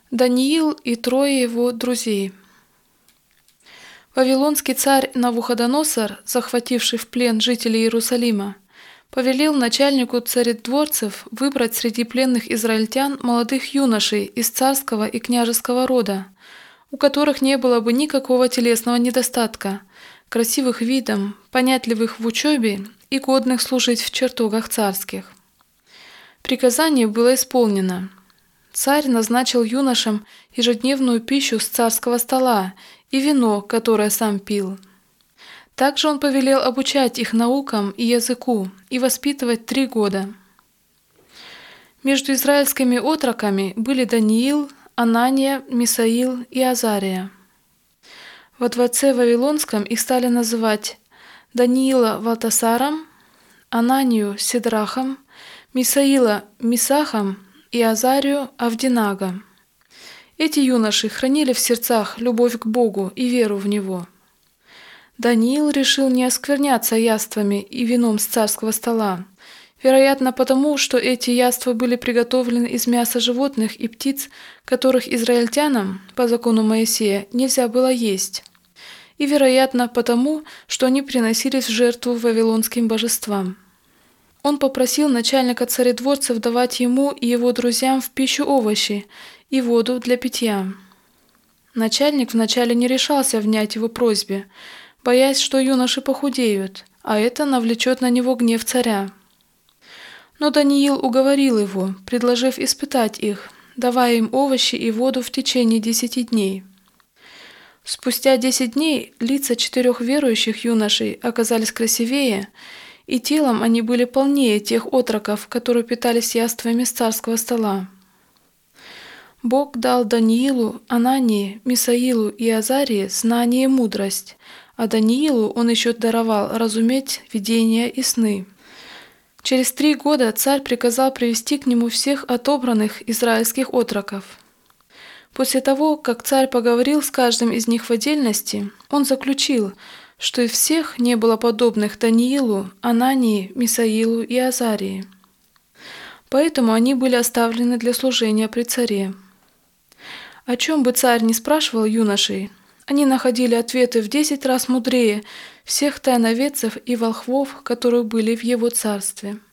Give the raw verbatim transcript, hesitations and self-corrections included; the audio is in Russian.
Даниил и трое его друзей. Вавилонский царь Навуходоносор, захвативший в плен жителей Иерусалима, повелел начальнику царедворцев выбрать среди пленных израильтян молодых юношей из царского и княжеского рода, у которых не было бы никакого телесного недостатка, красивых видом, понятливых в учебе и годных служить в чертогах царских. Приказание было исполнено. Царь назначил юношам ежедневную пищу с царского стола и вино, которое сам пил. Также он повелел обучать их наукам и языку и воспитывать три года. Между израильскими отроками были Даниил, Анания, Мисаил и Азария. Во дворце Вавилонском их стали называть Даниила Валтасаром, Ананию Сидрахом, Мисаила Мисахом и Азарию Авдинагом. Эти юноши хранили в сердцах любовь к Богу и веру в Него. Даниил решил не оскверняться яствами и вином с царского стола, вероятно потому, что эти яства были приготовлены из мяса животных и птиц, которых израильтянам, по закону Моисея, нельзя было есть, и, вероятно, потому, что они приносились в жертву вавилонским божествам. Он попросил начальника царедворцев давать ему и его друзьям в пищу овощи и воду для питья. Начальник вначале не решался внять его просьбе, боясь, что юноши похудеют, а это навлечет на него гнев царя. Но Даниил уговорил его, предложив испытать их, давая им овощи и воду в течение десяти дней. Спустя десять дней лица четырех верующих юношей оказались красивее, и телом они были полнее тех отроков, которые питались яствами с царского стола. Бог дал Даниилу, Анании, Мисаилу и Азарии знание и мудрость, а Даниилу он еще даровал разуметь видения и сны. Через три года царь приказал привести к нему всех отобранных израильских отроков. После того, как царь поговорил с каждым из них в отдельности, он заключил, что из всех не было подобных Даниилу, Анании, Мисаилу и Азарии. Поэтому они были оставлены для служения при царе. О чем бы царь ни спрашивал юношей, они находили ответы в десять раз мудрее всех тайноведцев и волхвов, которые были в его царстве.